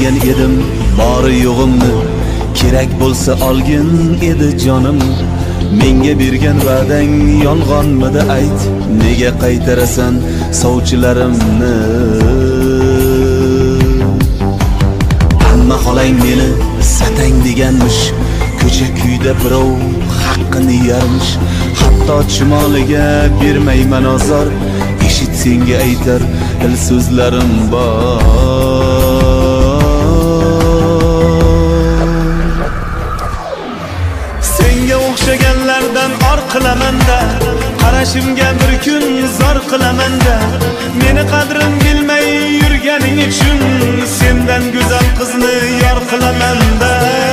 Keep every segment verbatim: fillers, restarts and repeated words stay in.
bergan edim bori yo'g'imni, kerak bo'lsa olgin edi jonim. Menga bergan va'dang yolg'onmidi ayt, nega qaytarasan sovchilarimni? Hamma xolang meni satang deganmish, ko'cha kuyda birov haqqini yermish. Hatto chumoliga bermayman ozor, eshit senga aytar il so'zlarim bor. Senga o'xshaganlardan or qilamanda, qarashimga bir kun zor qilamanda. Meni qadrim bilmay yurganing uchun sendan go'zal qizni yor qilamanda.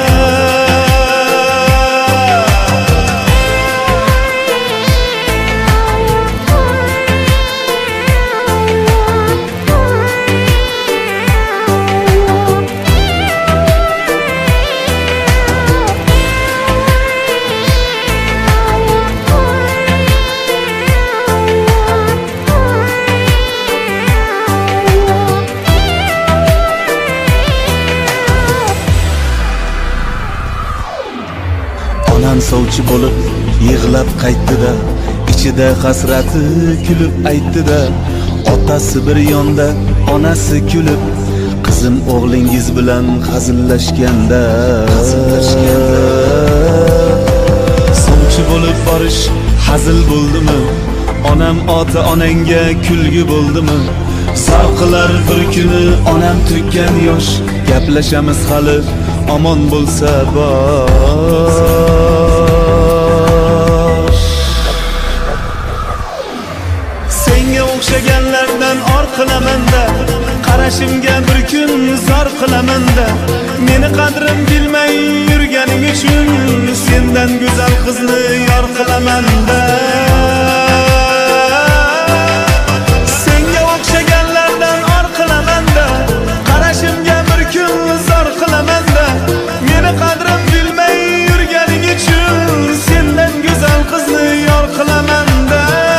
Onam sovchi bo'lib yig'lab qaytdi-da, ichida hasrati kulib aytdi-da. Otasi bir yonda, onasi kulib, qizim o'g'lingiz bilan hazillashganda. Sovchi bo'lib borish hazil bo'ldimi? Onam ota onangga kulgi bo'ldimi? Zavqlar bir kuni onam to'kkan yosh, gaplashamiz hali omon bo'lsa bosh. Senga o'xshaganlardan or qilamanda, qarashimga bir kun zor qilamanda. Meni qadrim bilmay yurganing uchun sendan go'zal qizni yor qilamanda. Senga o'xshaganlardan or qilamanda, qarashimga bir kun zor qilamanda. Meni qadrim bilmay yurganing uchun sendan go'zal qizni yor qilamanda.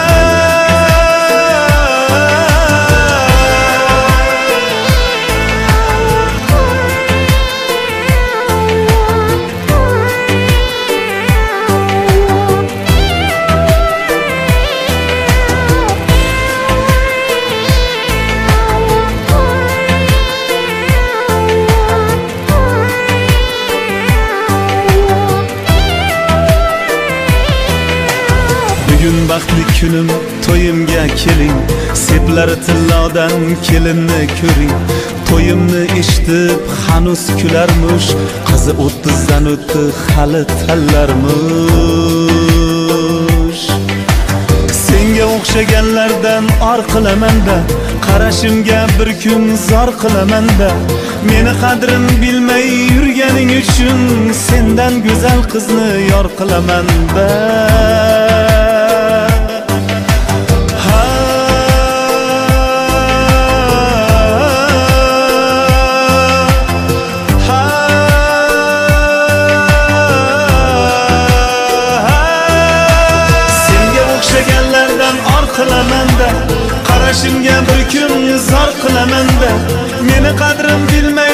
Bugun baxtli kunim, to'yimga keling, seplari tillodan kelinni ko'ring. To'yimni eshitib hanuz kularmish, qizi o'ttizdan o'tdi hali tallarmish. Senga o'xshaganlardan or qilamanda, qarashimga bir kun zor qilamanda. Meni qadrim bilmay yurganing uchun sendan go'zal qizni yor qilamanda. Qarashimga bir kun zor qilamanda. Meni qadrim bilmay